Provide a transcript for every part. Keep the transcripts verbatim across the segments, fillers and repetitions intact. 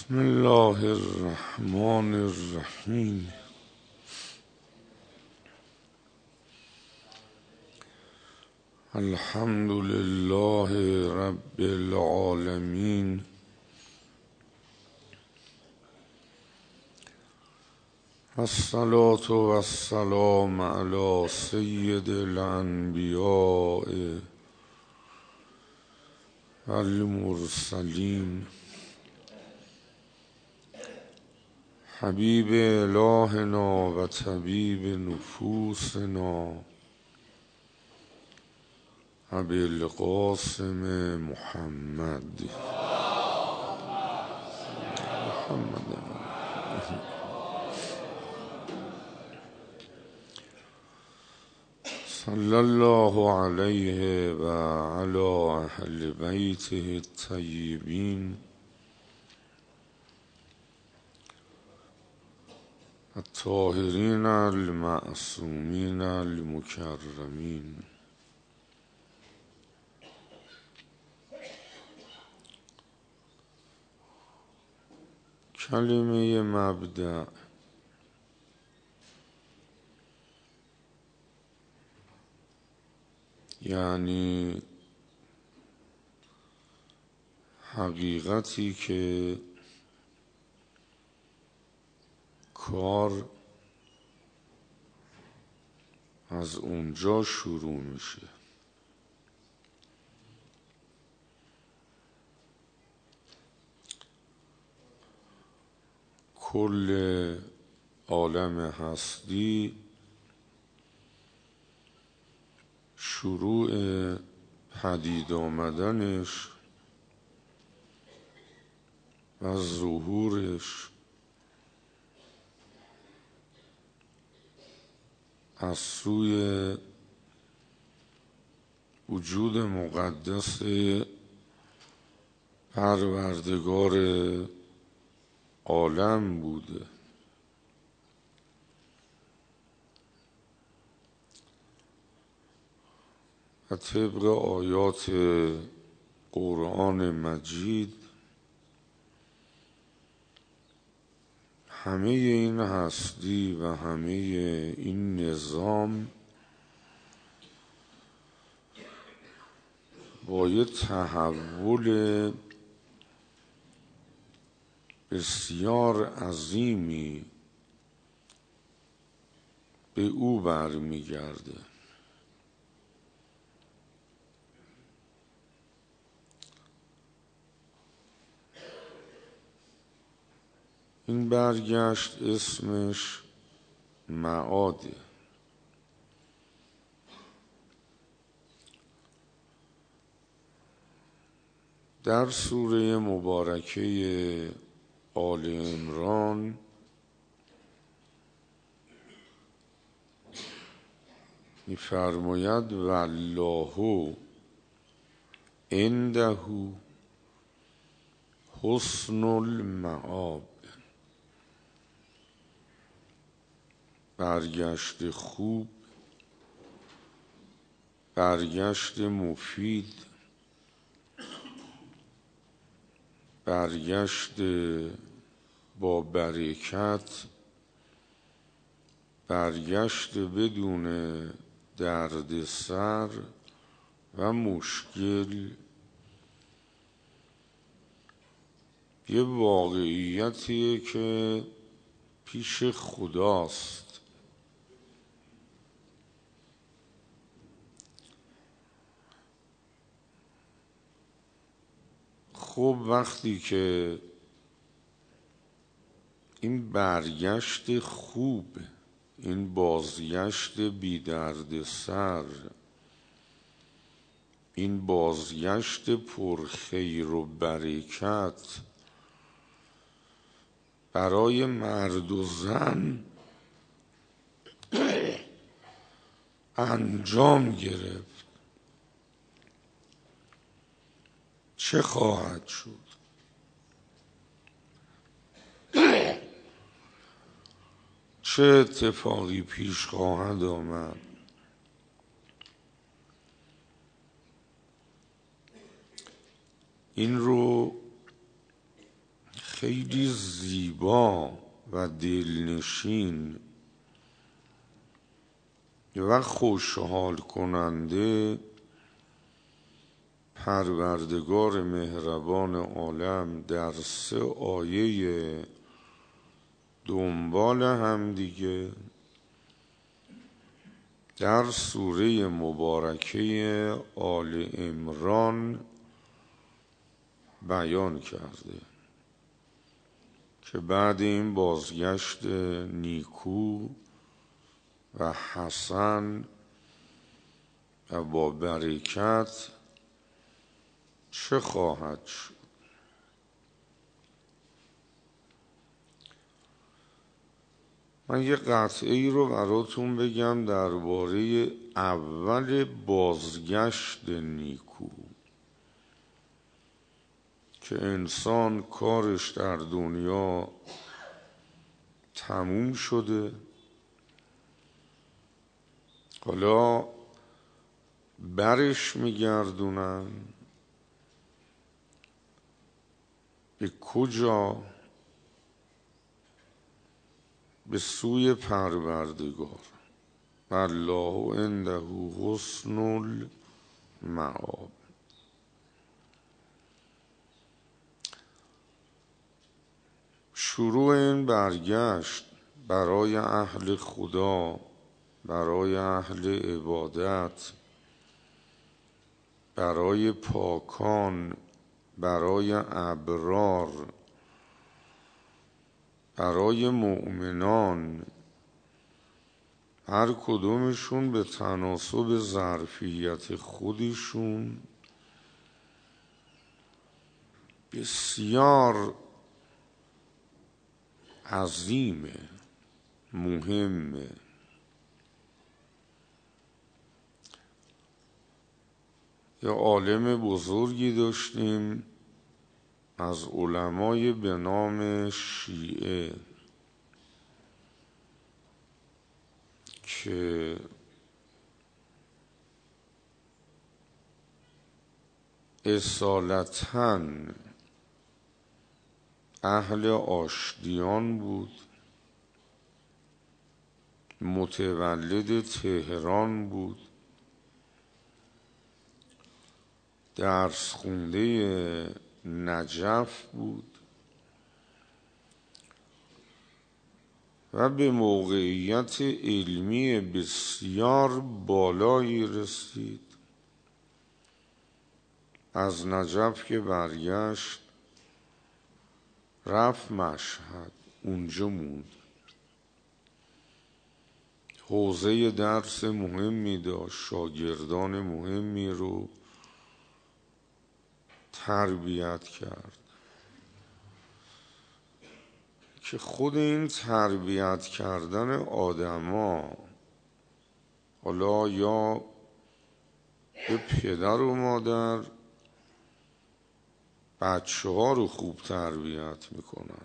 بسم الله الرحمن الرحیم. الحمد لله رب العالمین. الصلاة والسلام علی سید الانبیاء والمرسلین حبیب الهنا و طبیب نفوسنا ابی القاسم محمد محمد صلی الله علیه و علی اهل بیته الطیبین الطاهرین المعصومین المکرمین. کلمه مبدأ یعنی حقیقتی که کار از اونجا شروع میشه. کل عالم هستی شروع پدید آمدنش و ظهورش از سوی وجود مقدس پروردگار عالم بوده. و طبق آیات قرآن مجید همه این هستی و همه این نظام با یه تحول بسیار عظیمی به او برمیگرده. این برگشت اسمش معاده. در سوره مبارکه آل عمران می‌فرماید والله عنده حسن المآب. برگشت خوب، برگشت مفید، برگشت با برکت، برگشت بدون دردسر و مشکل یه واقعیتیه که پیش خداست. خب وقتی که این برگشت خوب، این بازگشت بی درد سر، این بازگشت پرخیر و برکت برای مرد و زن انجام گرفت، چه خواهد شد؟ چه اتفاقی پیش خواهد آمد؟ این رو خیلی زیبا و دلنشین و خوشحال کننده پروردگار مهربان عالم در سه آیه دنبال هم دیگه در سوره مبارکه آل عمران بیان کرده که بعد این بازگشت نیکو و حسن و با برکت چه خواهد شد. من یه قطعه ای رو براتون بگم درباره اول بازگشت نیکو که انسان کارش در دنیا تموم شده، حالا برش میگردونن به کجا؟ به سوی پروردگار. الله عنده حسن المآب. شروع این برگشت برای اهل خدا، برای اهل عبادت، برای پاکان، برای ابرار، برای مؤمنان، هر کدومشون به تناسب ظرفیت خودشون بسیار عظیمه، مهمه. یه عالم بزرگی داشتیم از علمای به نام شیعه که اصالتاً اهل آشتیان بود، متولد تهران بود، درس خونده نجف بود و به موقعیت علمی بسیار بالایی رسید. از نجف که برگشت رفت مشهد، اونجا موند. حوزه درس مهمی داشت، شاگردان مهمی رو تربیت کرد که خود این تربیت کردن آدما، حالا یا به پدر و مادر بچه ها رو خوب تربیت میکنن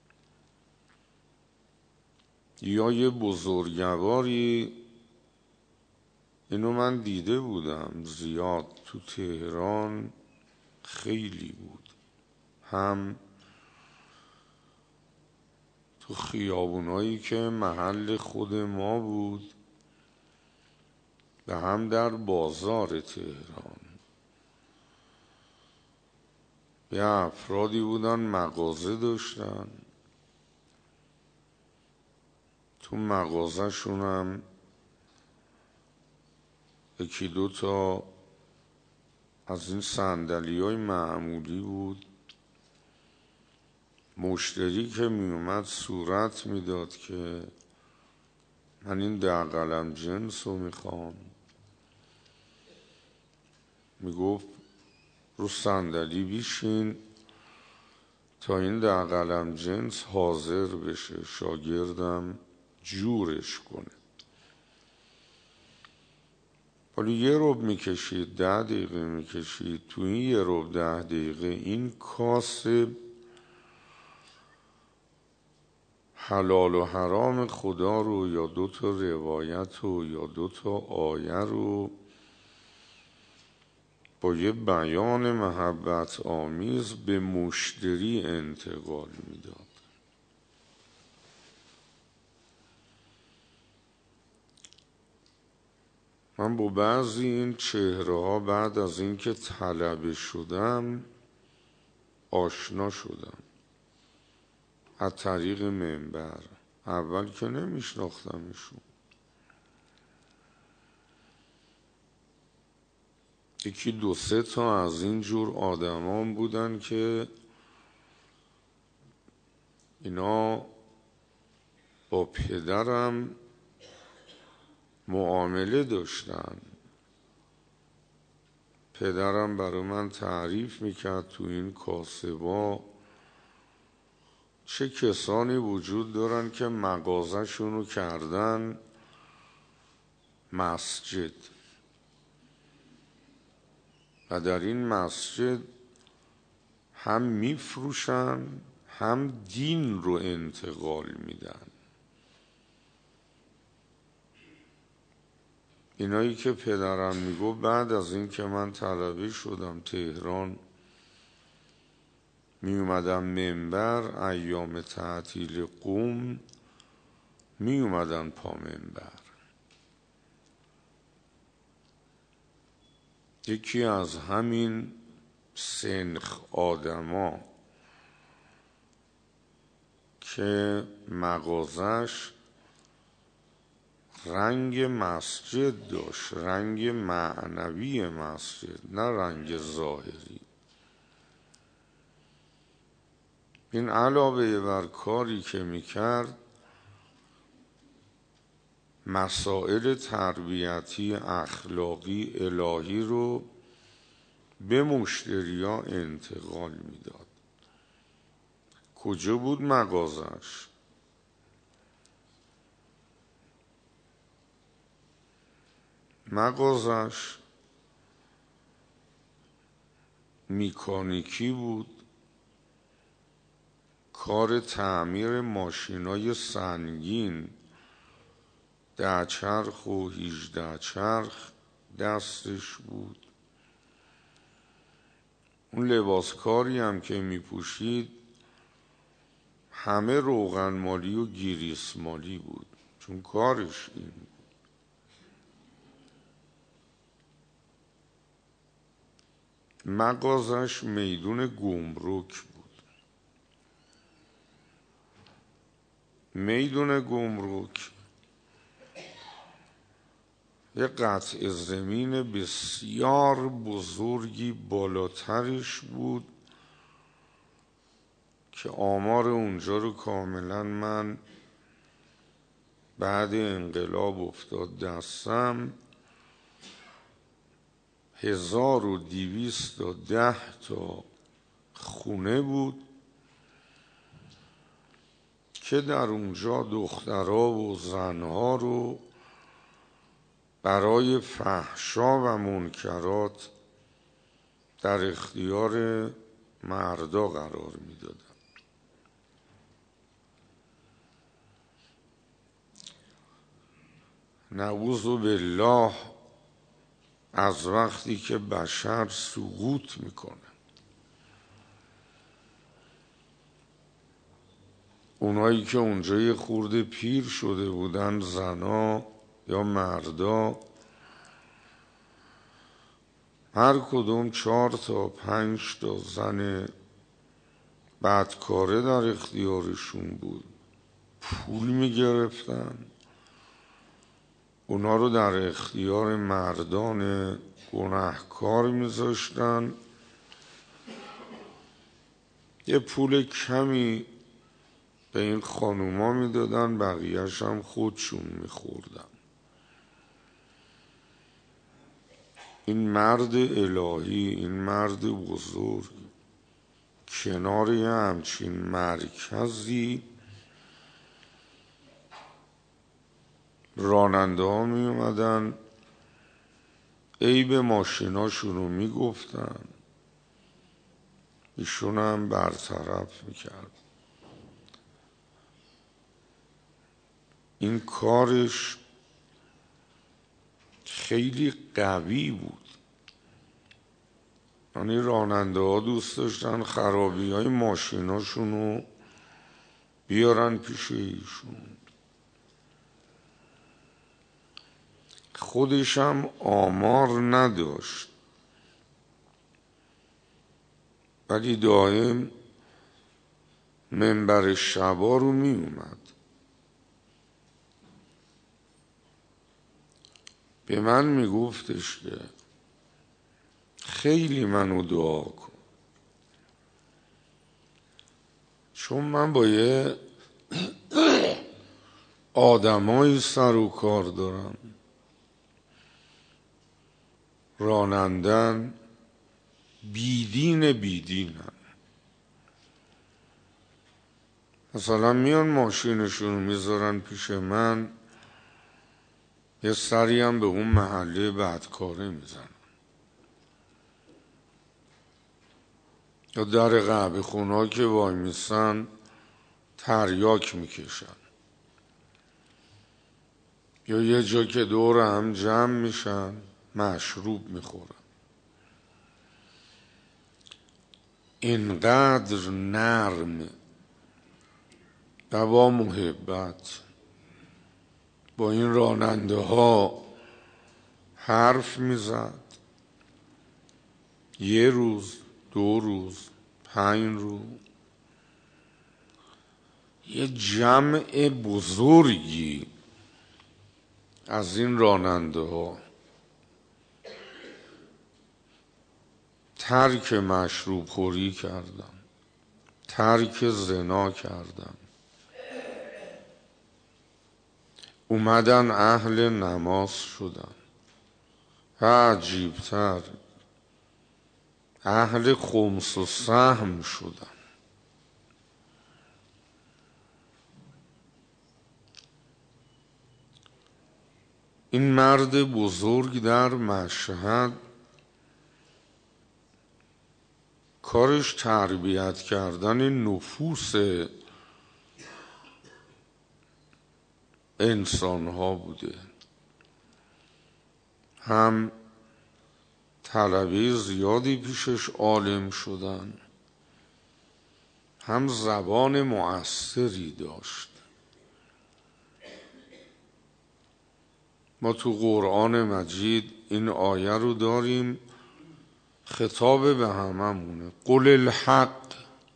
یا یه بزرگواری، اینو من دیده بودم زیاد تو تهران خیلی بود، هم تو خیابونایی که محل خود ما بود و هم در بازار تهران. یه افرادی بودن مغازه داشتن، تو مغازه شونم یکی دو تا از این صندلی های معمولی بود. مشتری که می اومد صورت میداد که من این ده قلم جنس رو میخوام، میگفت رو صندلی بیشین تا این ده قلم جنس حاضر بشه، شاگردم جورش کنه. ولی یه رب میکشید، ده دقیقه میکشید، تو این یه رب ده دقیقه این کاسب حلال و حرام خدا رو یا دو تا روایت رو یا دو تا آیه رو با یه بیان محبت آمیز به مشتری انتقال میداد. من با بعضی این چهره ها بعد از اینکه طلبه شدم آشنا شدم از طریق منبر. اول که نمیشناختمشون. یکی دو سه تا از این جور آدمان بودن که اینا با پدرم معامله داشتن. پدرم برای من تعریف میکرد تو این کاسبا چه کسانی وجود دارن که مغازه‌شونو کردن مسجد و در این مسجد هم میفروشن هم دین رو انتقال میدن. اینایی که پدرم میگو بعد از این که من طلبه شدم تهران می اومدم منبر، ایام تعطیل قوم می اومدن پا منبر. یکی از همین سنخ آدما که مغازش رنگ مسجد داشت، رنگ معنوی مسجد، نه رنگ ظاهری. این علاوه بر کاری که میکرد مسائل تربیتی اخلاقی الهی رو به مشتریا انتقال میداد. کجا بود مغازش؟ مغازش میکانیکی بود، کار تعمیر ماشینای سنگین، ده چرخ و هیجده چرخ دستش بود. اون لباسکاری هم که میپوشید همه روغن مالی و گریس مالی بود، چون کارش این بود. مغازش میدون گمرک بود. میدون گمرک یه قطع زمین بسیار بزرگی بالاترش بود که آمار اونجا رو کاملا من بعد انقلاب افتاد دستم. هزار و دویست و ده تا خونه بود که در اونجا دخترها و زنها رو برای فحشا و منکرات در اختیار مردا قرار میدادن. نعوذ بالله از وقتی که بشر سقوط میکنه، اونایی که اونجا یه خورده پیر شده بودن، زنا یا مردا، هر کدوم چهار تا پنج تا زن بدکاره در اختیارشون بود، پول میگرفتن، اونا رو در اختیار مردان گناهکار میذاشتن، یه پول کمی به این خانوما میدادن، بقیهش هم خودشون میخوردن. این مرد الهی، این مرد بزرگ کنار یه همچین مرکزی راننده ها می اومدن عیب ماشیناشون رو می گفتن، ایشون هم برطرف می کرد. این کارش خیلی قوی بود. یعنی راننده ها دوست داشتن خرابی های ماشیناشون رو بیارن پیش ایشون. خودش هم آمار نداشت ولی دائم منبر شبا رو می اومد. به من می گفتش که خیلی منو دعا کن، چون من با یه آدمایی سر و کار دارم، رانندن بیدین بیدینن. مثلا میان ماشینشون رو میذارن پیش من، یه سری هم به اون محله بدکاره میزنن، یا در قهوه خونه که وای میسن تریاک میکشن، یا یه جا که دور هم جمع میشن مشروب میخورن. اینقدر نرم و با محبت با این راننده ها حرف میزد. یه روز، دو روز، پنج روز، یه جمع بزرگی از این راننده ها ترک مشروب خوری کردن، ترک زنا کردن، اومدن اهل نماز شدن و عجیبتر اهل خمس و سهم شدن. این مرد بزرگ در مشهد کارش تربیت کردن نفوس انسان ها بوده. هم طلبه زیادی پیشش عالم شدن، هم زبان مؤثری داشت. ما تو قرآن مجید این آیه رو داریم، خطاب به هممونه. قل الحق،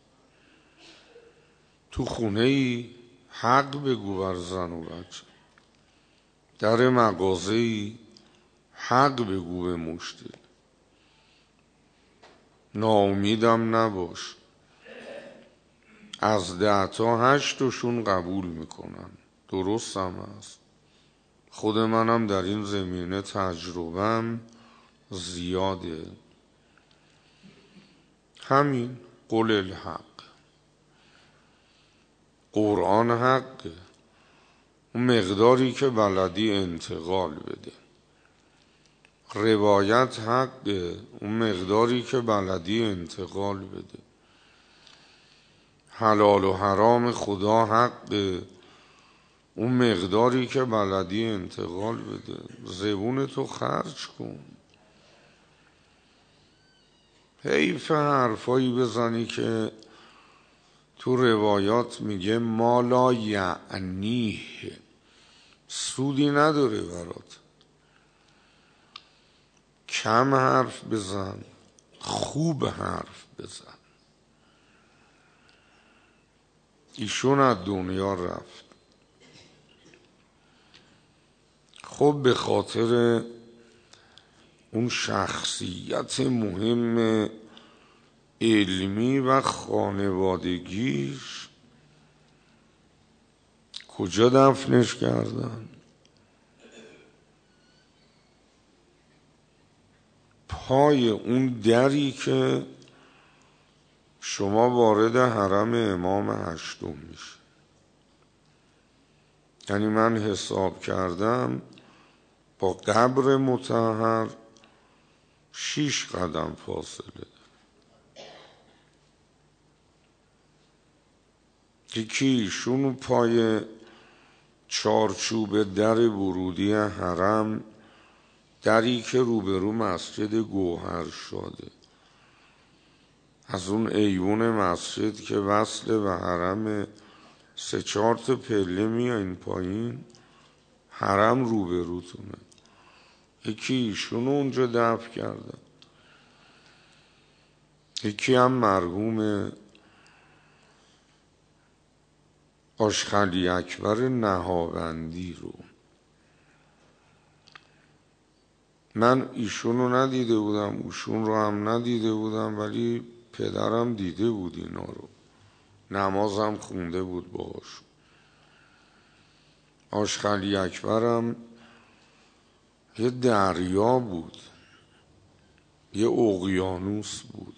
تو خونه ای حق بگو بر زن و بچه، در مغازه ای حق بگو به مشتری، ناامیدم نباش. از ده تا هشتشون قبول میکنن، درست هم هست. خود منم در این زمینه تجربهم زیاده. همین قول الحق، قرآن حقه، اون مقداری که بلدی انتقال بده. روایت حقه، اون مقداری که بلدی انتقال بده. حلال و حرام خدا حقه، اون مقداری که بلدی انتقال بده. زبون تو خرج کن. حیف حرفایی بزنی که تو روایات میگه ما لا یعنیه، سودی نداره برات. کم حرف بزن، خوب حرف بزن. ایشون از دنیا رفت. خب به خاطر اون شخصیت مهم علمی و خانوادگیش کجا دفنش کردن؟ پای اون دری که شما وارد حرم امام هشتم میشه. یعنی من حساب کردم با قبر مطهر شیش قدم فاصله. یکی ایشون پای چارچوب در ورودی حرم، دری که روبرو مسجد گوهر شده، از اون ایوون مسجد که وصله و حرم، سه چهار تا پله میایین پایین، حرم روبروتونه. یکی ایشونو اونجا دفن کردن، یکی هم مرحوم آشخلی اکبر نهاوندی رو. من ایشونو ندیده بودم، ایشون رو هم ندیده بودم، ولی پدرم دیده بود اینا رو، نمازم خونده بود باهاشون. آشخلی اکبرم یه دریا بود، یه اقیانوس بود.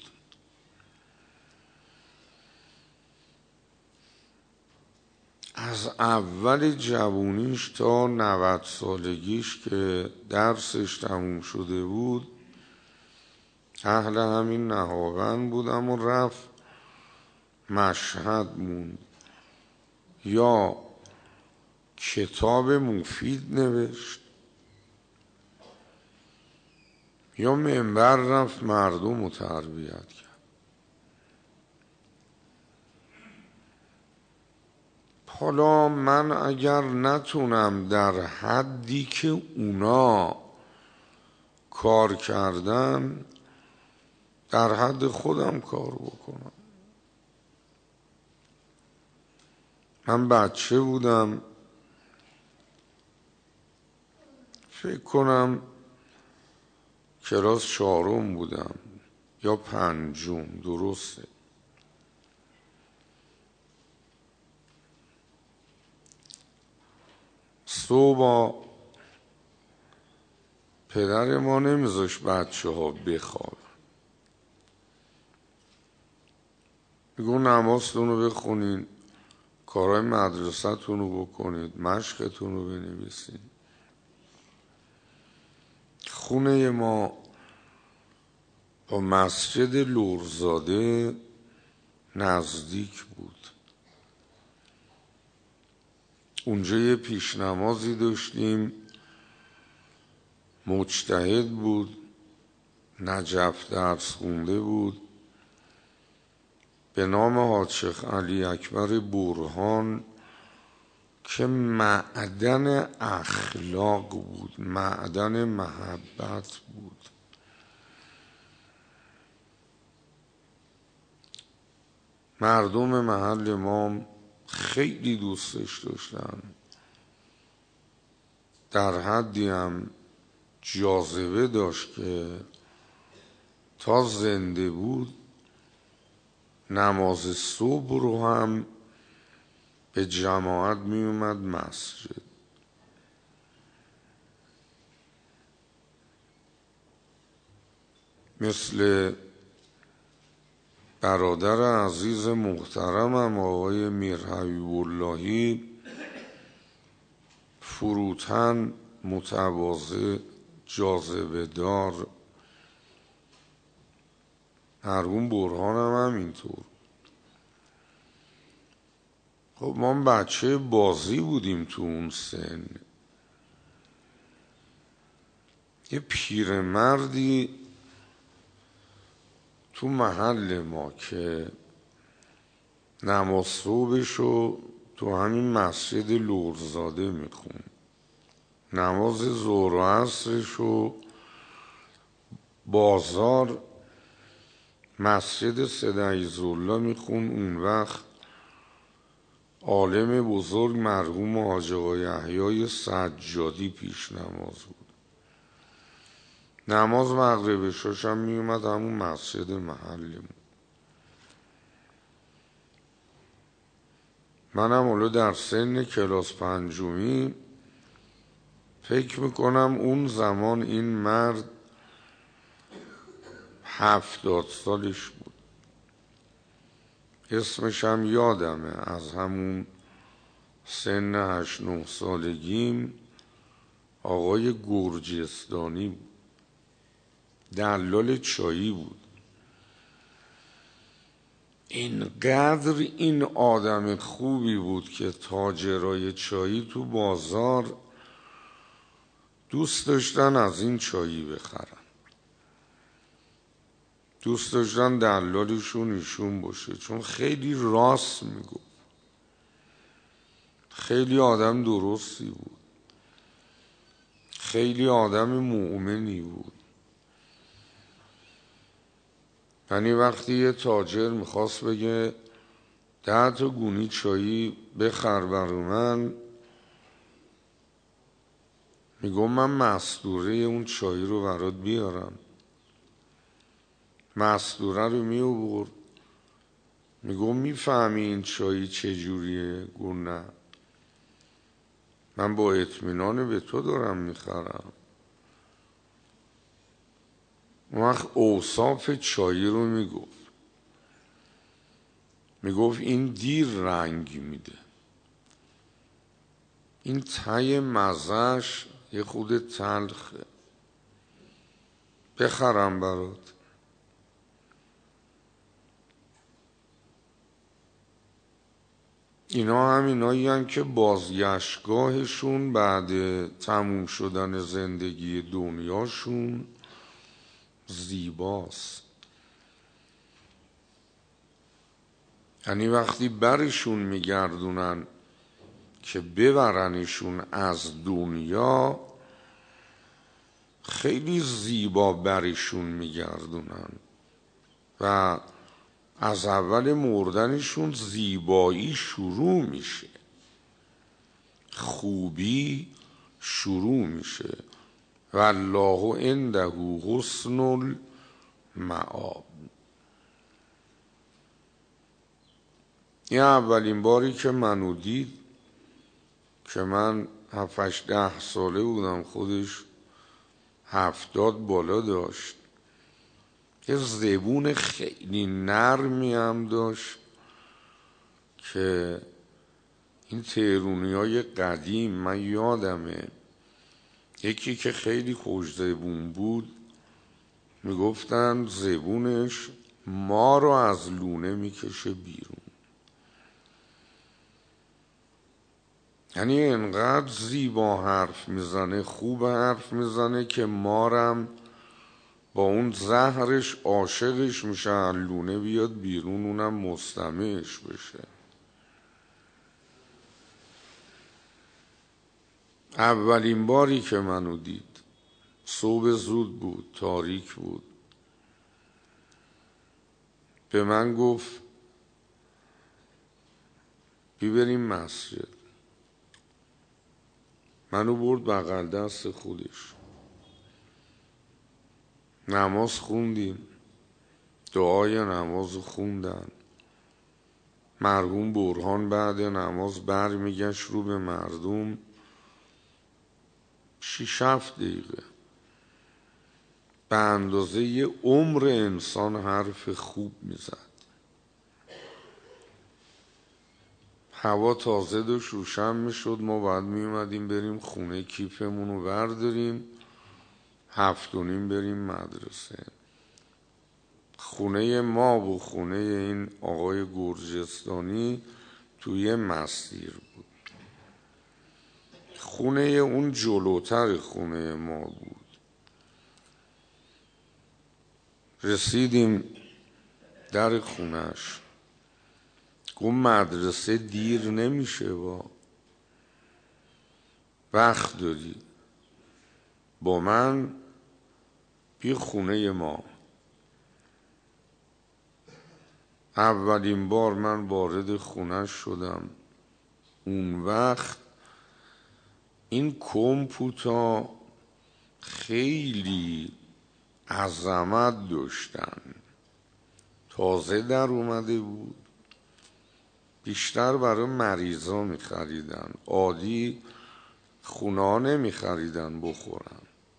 از اول جوونیش تا نود سالگیش که درسش تموم شده بود اهل همین نهاوند بود، اما رفت مشهد موند، یا کتاب مفید نوشت یا منبر رفت مردم رو تربیت کرد. حالا من اگر نتونم در حدی که اونا کار کردن در حد خودم کار بکنم. من بچه بودم، فکر کنم کلاس چهارم بودم یا پنجم، درسته. صبح پدر ما نمیذاش بچه ها بخواب، میگو نمازتون رو بخونین، کارهای مدرسه‌تون رو بکنید، مشقتون رو بنویسین. خونه ما با مسجد لرزاده نزدیک بود. اونجا یه پیش نمازی داشتیم، مجتهد بود، نجف درس خونده بود، به نام حاج شیخ علی اکبر برهان، که معدن اخلاق بود، معدن محبت بود. مردم محل ما خیلی دوستش داشتن، در حدی هم جاذبه داشت که تا زنده بود نماز صبح رو هم به جماعت می اومد مسجد. مثل برادر عزیز محترمم آقای میر حبیب اللهی، فروتن، متواضع، جاذبه دار. مرحوم برهان هم همینطور. خب ما بچه بازی بودیم تو اون سن. یه پیرمردی تو محل ما که نماز صبحشو تو همین مسجد لرزاده میخون، نماز ظهر و عصرشو بازار مسجد سید عیزالله میخون. اون وقت عالم بزرگ مرحوم حاج آقا یحیی سجادی پیش نماز بود. نماز مغرب عشاش هم می اومد همون مسجد محلمون. منم حالا در سن کلاس پنجمی فکر میکنم اون زمان این مرد هفتاد سالش بود. اسمش هم یادمه، از همون سن هشت نه سالگیم آقای گرجستانی بود، دلال چایی بود. اینقدر این آدم خوبی بود که تاجرای چایی تو بازار دوست داشتن از این چایی بخرن. دوست داشتن دلالشون ایشون باشه، چون خیلی راست میگفت، خیلی آدم درستی بود، خیلی آدم مؤمنی بود. یعنی وقتی یه تاجر میخواست بگه ده تا گونی چایی بخر برو من، میگم من مستوره اون چایی رو برات بیارم. مستوره رو می آورد، میگم میفهمی این چایی چجوریه؟ گفت نه، من با اطمینان به تو دارم میخرم. اون وقت اوصاف چایی رو میگفت، میگفت این دیر رنگ میده، این ته مزهش یه خود تلخه، بخرم برات. اینا هم اینایی هن که بازگشتگاهشون بعد تموم شدن زندگی دنیاشون زیباست. یعنی وقتی برشون میگردونن که ببرنشون از دنیا، خیلی زیبا برشون میگردونن و از اول مردنشون زیبایی شروع میشه، خوبی شروع میشه. والله عنده حسن المآب. این اولین باری که منو دید که من هفتش ده ساله بودم، خودش هفتاد بالا داشت، یه زبون خیلی نرمی هم داشت که این تهرونی های قدیم من یادمه یکی که خیلی خوش زبون بود میگفتن زبونش ما رو از لونه میکشه بیرون. یعنی انقدر زیبا حرف میزنه، خوب حرف میزنه که مارم با اون زهرش عاشقش میشه، لونه بیاد بیرون اونم مستمعش بشه. اولین باری که منو دید صبح زود بود، تاریک بود، به من گفت بیبریم مسجد. منو برد بغل دست خودش، نماز خوندیم، دعای نماز خوندن. مرحوم برهان بعد نماز بر میگشت رو به مردم، شیش هفت دقیقه به اندازه یه عمر انسان حرف خوب میزد. هوا تازه داشت روشن میشد، ما باید میومدیم بریم خونه، کیفمون رو برداریم، هفت و نیم بریم مدرسه. خونه ما و خونه این آقای گرجستانی توی مسیر بود. خونه اون جلوتر خونه ما بود. رسیدیم در خونش، گفت مدرسه دیر نمیشه، با وقت داری، با من بی خونه ما. اولین بار من وارد خونش شدم، اون وقت این کمپوتا خیلی عظمت داشتن، تازه در اومده بود، بیشتر برای مریضا می خریدن، عادی خونه نمی خریدن بخورن.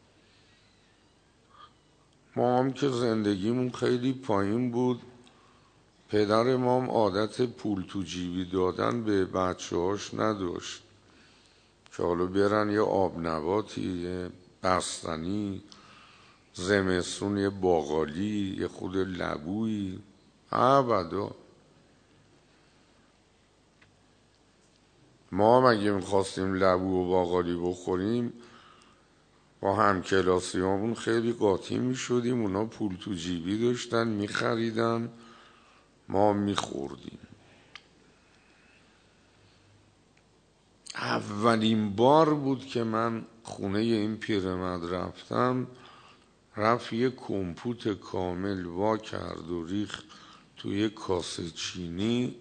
ما هم که زندگیمون خیلی پایین بود، پدر ما هم عادت پول تو جیبی دادن به بچه هاش نداشت که حالا برن یه آب نباتی، یه بستنی، زمستون یه باقالی، یه خود لبویی، ابدا. ما هم اگه میخواستیم لبو و باقالی بخوریم با همکلاسیامون خیلی قاطی می شدیم، اونا پول تو جیبی داشتن می خریدن، ما می خوردیم. اولین بار بود که من خونه این پیرمرد رفتم، رفت یه کمپوت کامل وا کرد و ریخ توی کاسه چینی.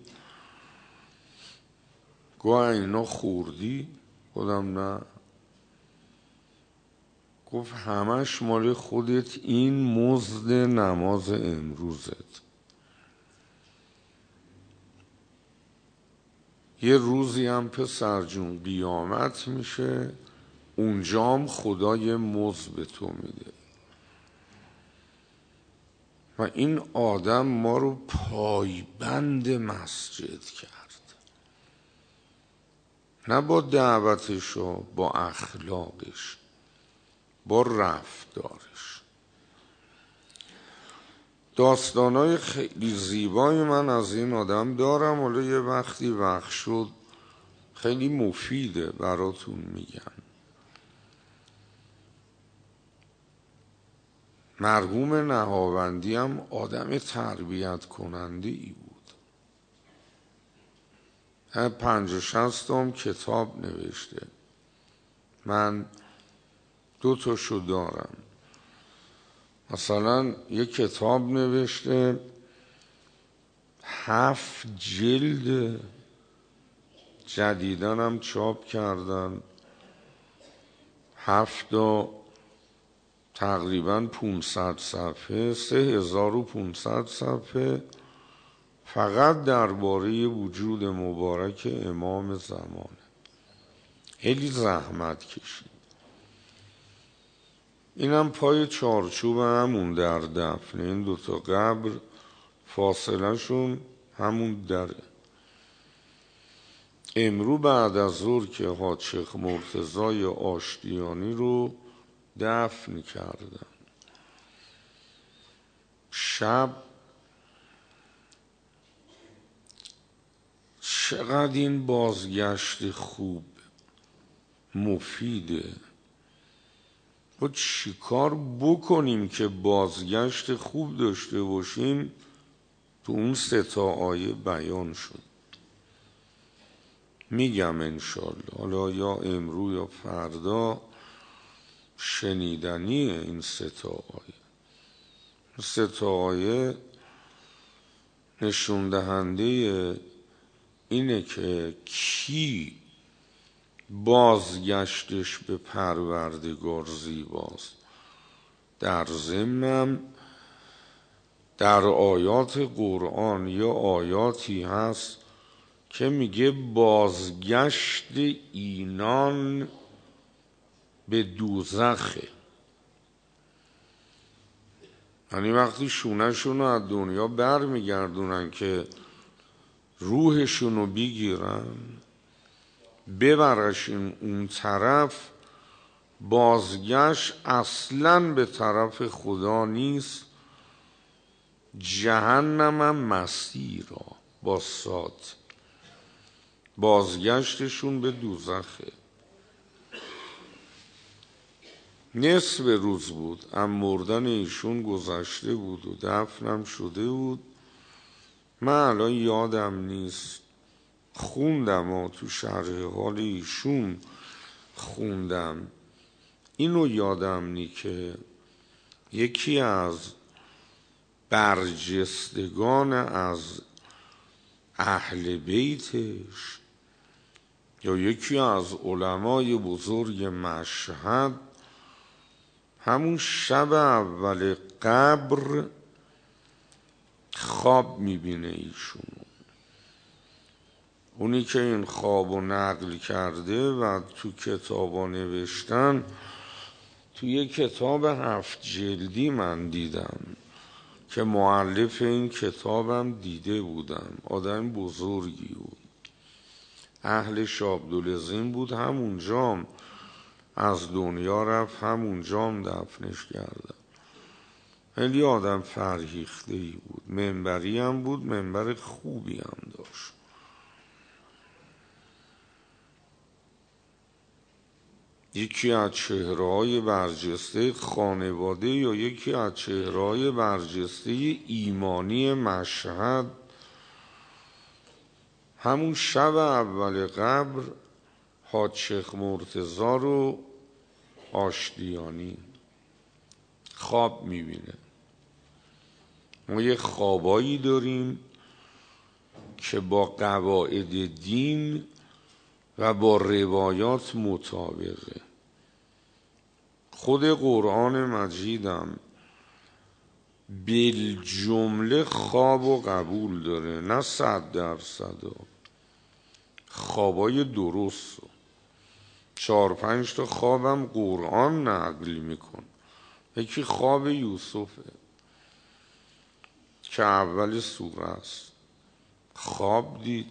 گوه اینا خوردی؟ گفتم نه. گفت همش مال خودت، این مزد نماز امروزت. یه روزی هم پسر جون قیامت میشه، اونجام خدای مزد به تو میده. و این آدم ما رو پایبند مسجد کرد، نه با دعوتش و با اخلاقش، با رفتارش. داستانای خیلی زیبای من از این آدم دارم، حالا یه وقتی وقت شد خیلی مفیده براتون میگم. مرحوم نهاوندی هم آدم تربیت کننده ای بود. هم پنج و شست هم کتاب نوشته، من دو تاشو دارم. مثلا یه کتاب نوشته هفت جلد، جدیدن هم چاپ کردن، هفتا تقریبا پونصد صفحه، سه هزار و پونصد صفحه، فقط درباره وجود مبارک امام زمانه. خیلی زحمت کشید. اینم پای چارچوب همون در دفنه، این دوتا قبر فاصله شون همون دره. امرو بعد از ظهر که حاج شیخ مرتضی آشتیانی رو دفن کردن، شب چقدر این بازگشت خوب مفیده. و چیکار بکنیم که بازگشت خوب داشته باشیم؟ تو اون سه تا آیه بیان شد. میگم انشالله حالا یا امرو یا فردا شنیدنیه این سه تا آیه. سه تا آیه نشون دهنده اینه که کی بازگشتش به پروردگار زیباست. در ضمنم در آیات قرآن یا آیاتی هست که میگه بازگشت اینان به دوزخه. یعنی وقتی شونه‌شون رو از دنیا بر میگردونن که روحشون رو بگیرن ببرشن اون طرف، بازگشت اصلاً به طرف خدا نیست، جهنم هم مسیرا با صاد، بازگشتشون به دوزخه. نصف روز بود، اما مردن ایشون گذشته بود و دفنم شده بود. من الان یادم نیست، خوندم و تو شرح حال ایشون خوندم، اینو یادم نی که یکی از برجستگان از اهل بیتش یا یکی از علمای بزرگ مشهد همون شب اول قبر خواب میبینه ایشون. اونی که این خوابو نقل کرده و تو کتابا نوشتن، تو یه کتاب هفت جلدی من دیدم که مؤلف این کتابم دیده بودم، آدم بزرگی بود، اهل شابدالعظیم بود، همونجام از دنیا رفت، همونجام دفنش کردن. خیلی آدم فرهیخته ای بود، منبری هم بود، منبر خوبی هم داشت. یکی از چهره‌های برجسته خانواده یا یکی از چهره‌های برجسته ایمانی مشهد همون شب اول قبر حاج شیخ مرتضی رو آشتیانی خواب میبینه. ما یه خوابایی داریم که با قواعد دین و با روایات مطابقه. خود قرآن مجیدم بالجمله خواب و قبول داره، نه صد درصد، خوابای درست. چهار پنج تا خوابم قرآن نقل میکن. یکی خواب یوسفه که اول سوره است. خواب دید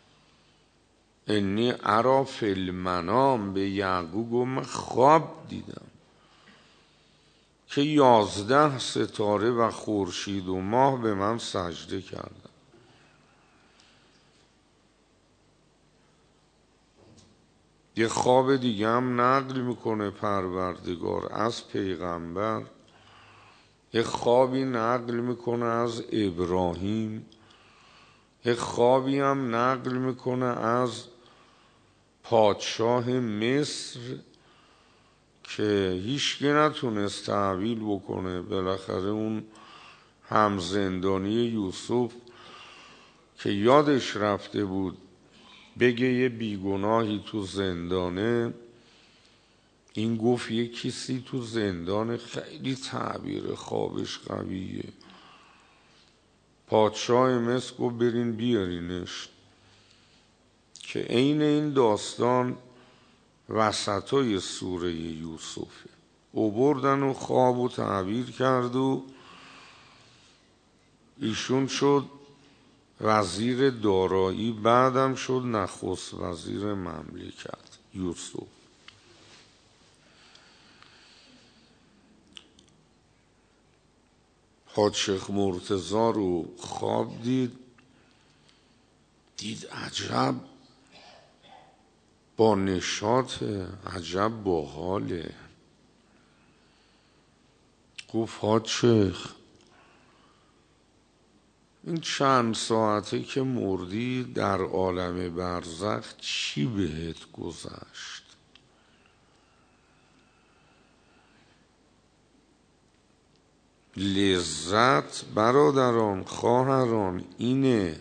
انی ارا فی المنام، به یعقوب و من خواب دیدم که یازده ستاره و خورشید و ماه به من سجده کردن. یه خواب دیگه هم نقل میکنه پروردگار از پیغمبر. یه خوابی نقل میکنه از ابراهیم. یه خوابی هم نقل میکنه از پادشاه مصر که هیچکی نتونست تعبیل بکنه. بالاخره اون همزندانی یوسف که یادش رفته بود بگه یه بیگناهی تو زندانه، این گفت یه کسی تو زندان، خیلی تعبیر خوابش قویه. پادشاه مصر گفت برین بیارینش، که عین این داستان وسطای سوره یوسفه. آوردن و خواب و تعبیر کرد و ایشون شد وزیر دارایی، بعدم شد نخست وزیر مملکت یوسف. حاج شیخ مرتضی رو خواب دید، دید عجب با نشاط، عجب با حاله. گفت حاج شیخ این چند ساعته که مردی در عالم برزخ چی بهت گذشت؟ لذت برادران خواهران اینه،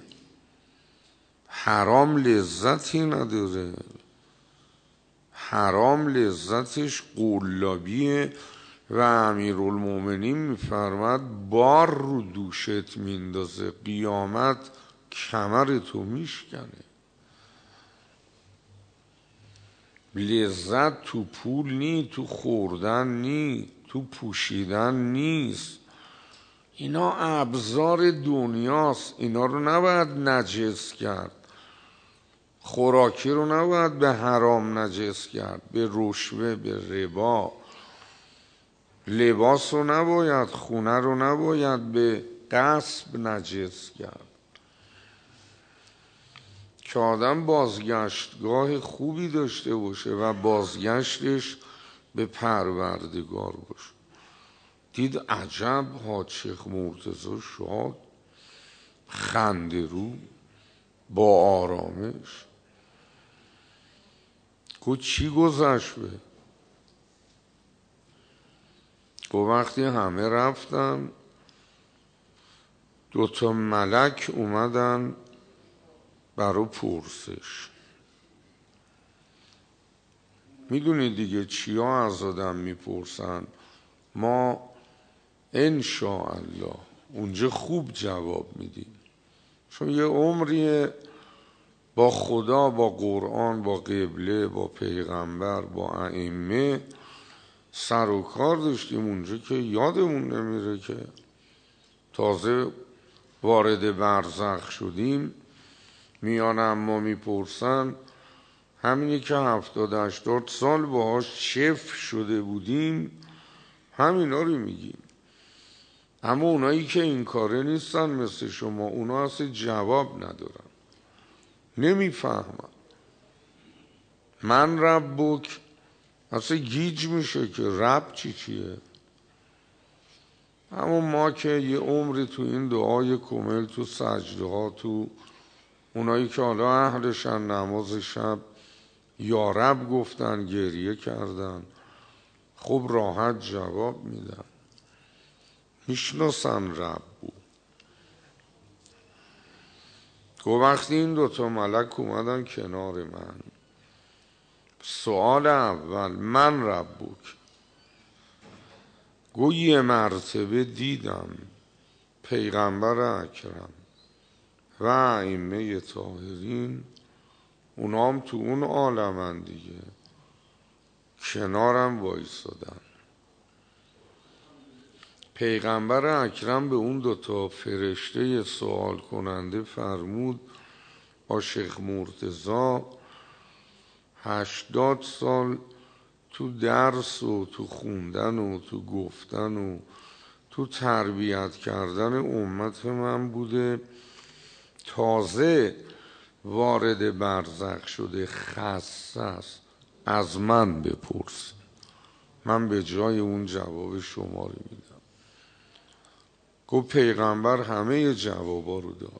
حرام لذتی نداره. حرام لذتش قلابیه و امیرالمومنین میفرماد بار رو دوشت میندازه، قیامت کمرتو میشکنه. لذت تو پول نی، تو خوردن نی، تو پوشیدن نیست. اینا ابزار دنیاست، اینا رو نباید نجس کرد. خوراکی رو نباید به حرام نجس کرد، به رشوه، به ربا. لباس رو نباید، خونه رو نباید به غصب نجس کرد. که آدم بازگشتگاه خوبی داشته باشه و بازگشتش به پروردگار باشه. دید عجب حاج شیخ مرتضی شاد، خنده رو، با آرامش. گفت چی گذشت به؟ گفت وقتی همه رفتن دوتا ملک اومدن برای پرسش. میدونی دیگه چیا از آدم میپرسن؟ ما انشاءالله اونجا خوب جواب میدیم، چون یه عمری با خدا، با قرآن، با قبله، با پیغمبر، با ائمه سر و کار داشتیم اونجا که یادمون نمیره. که تازه وارد برزخ شدیم میان اما میپرسن همینی که هفتاد هشتاد سال باهاش چف شده بودیم همینا رو میگیم. اما اونایی که این کاره نیستن مثل شما، اونا اصلا جواب ندارن، نمیفهمن. من ربک اصلا گیج میشه که رب چی چیه. همون ما که یه عمری تو این دعای کامل تو سجده ها، تو اونایی که حالا اهلشن نماز شب یا رب گفتن گریه کردن، خب راحت جواب میدن، میشناسن رب بود. گو وقتی این دوتا ملک اومدن کنار من، سوال اول من ربک، گو یه مرتبه دیدم پیغمبر اکرم و ائمه طاهرین، اونام تو اون عالمن دیگه، کنارم وایسادن. پیغمبر اکرم به اون دوتا فرشته سوال کننده فرمود با شیخ مرتضی هشتاد سال تو درس و تو خوندن و تو گفتن و تو تربیت کردن امت من بوده، تازه وارد برزخ شده، خاص است از من بپرس، من به جای اون جواب شما رو میدم. گفت پیغمبر همه جوابا رو داد.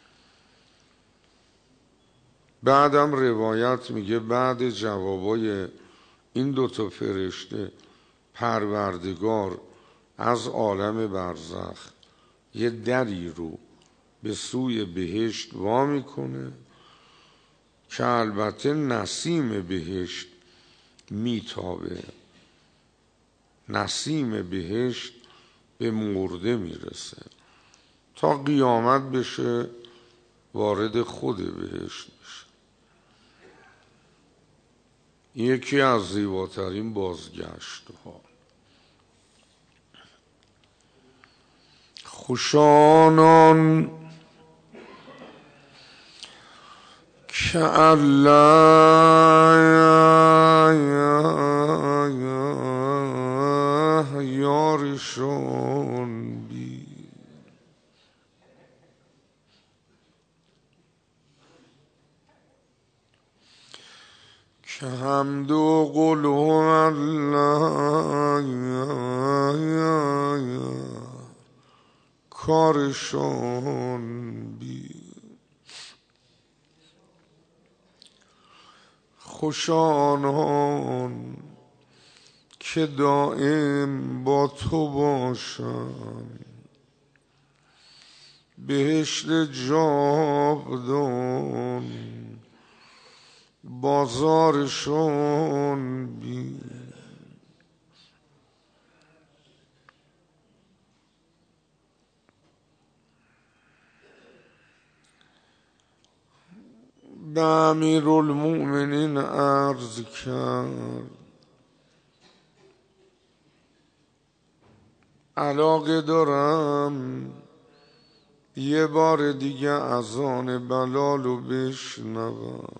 بعدم روایت میگه بعد جوابای این دوتا فرشته پروردگار از عالم برزخ یه دری رو به سوی بهشت وا میکنه که البته نسیم بهشت میتابه، نسیم بهشت به مرده میرسه تا قیامت بشه وارد خود بهشت بشه. یکی از زیباترین بازگشت ها. خوشانان که الله یارشون بی، که حمد و قل الله کارشون بی. خوش آنان که دائم با تو باشم، بهشت جاودان بازارشون بی. به امیرالمؤمنین عرض کرد علاقه دارم یه بار دیگه اذان بلال رو بشنوم.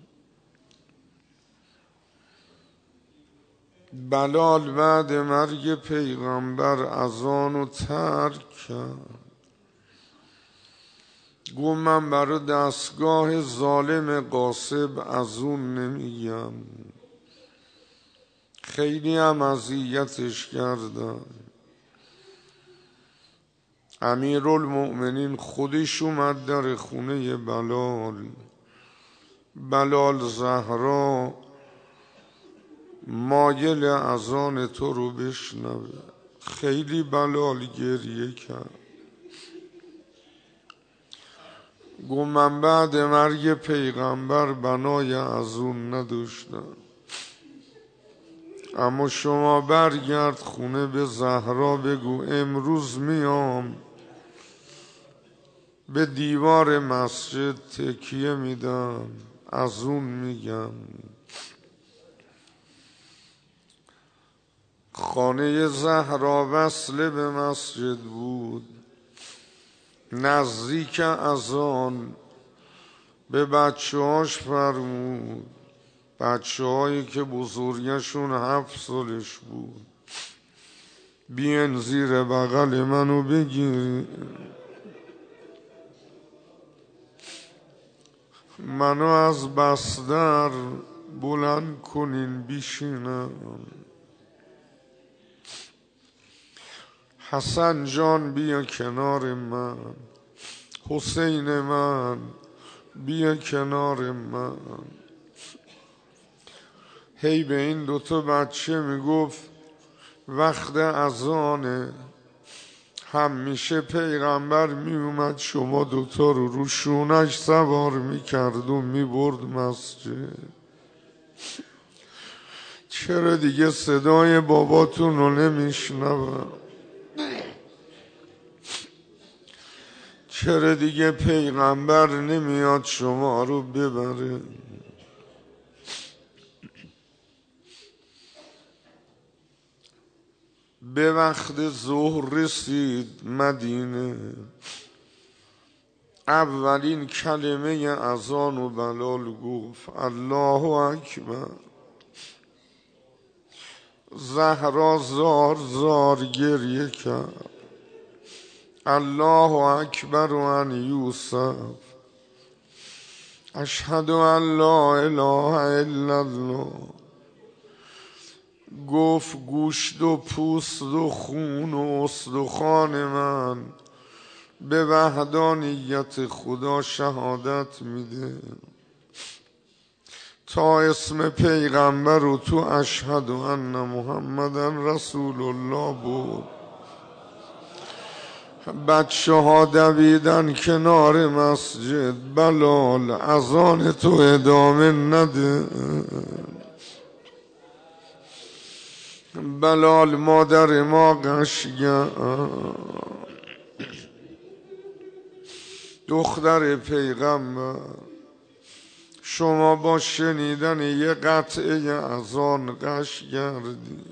بلال بعد مرگ پیغمبر اذان رو ترک کرد. گو من برای دستگاه ظالم غاصب از اون نمیگم، خیلی هم اذیتش کردن. امیرالمؤمنین خودش اومد در خونه بلال. بلال زهرا مایل اذان تو رو بشنوه. خیلی بلال گریه کرد. گو من بعد مرگ پیغمبر بنای اذون نداشتم، اما شما برگرد خونه به زهرا بگو امروز میام به دیوار مسجد تکیه میدم اذون میگم. خانه زهرا وصل به مسجد بود. نزدیک اذان به بچه هاش فرمود، بچه هایی که بزرگشون هفت سالش بود، بیان زیر بغل منو بگیر، منو از بستر بلند کنین بیشینم. حسن جان بیا کنار من، حسین من بیا کنار من. هی به این دوتا بچه میگفت وقت اذانه، همیشه پیغمبر میومد شما دوتا رو رو شونش سوار میکرد و میبرد مسجد. چرا دیگه صدای باباتون رو نمیشنوم؟ چرا دیگه پیغمبر نمیاد شما رو ببره؟ به وقت ظهر رسید مدینه، اولین کلمه اذان و بلال گفت الله اکبر. زهرا زار زار گریه کرد الله اکبر و ان یوسف اشهد ان لا اله الا الله. گفت گوشت و پوست و خون و استخوان من به وحدانیت خدا شهادت میده. تا اسم پیغمبر رو تو اشهد ان محمدن رسول الله بود. بچه ها دویدن کنار مسجد. بلال اذان تو ادامه نده. بلال مادر ما قشنگه، دختر پیغمبر، شما با شنیدن یه قطعه اذان قش کردی.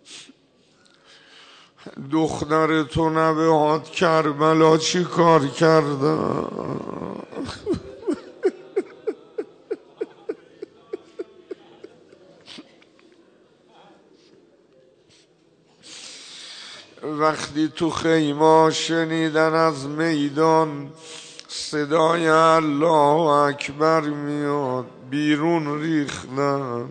دختر تو نوهات کربلا چی کار کردن؟ وقتی تو خیمه شنیدن از میدان صدای الله اکبر میاد، بیرون ریختن.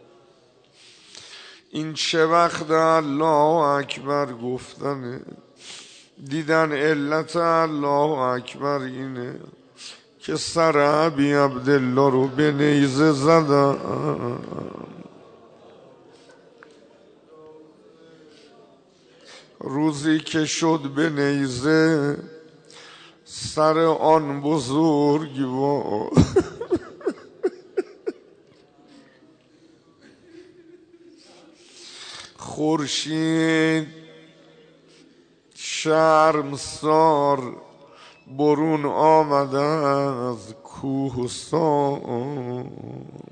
این چه وقت الله اکبر گفتنه؟ دیدن علت الله اکبر اینه که سر ابی عبدالله رو به نیزه زدن. روزی که شد به نیزه سر آن بزرگوار خورشید شرمسار برون آمده از کوهستان.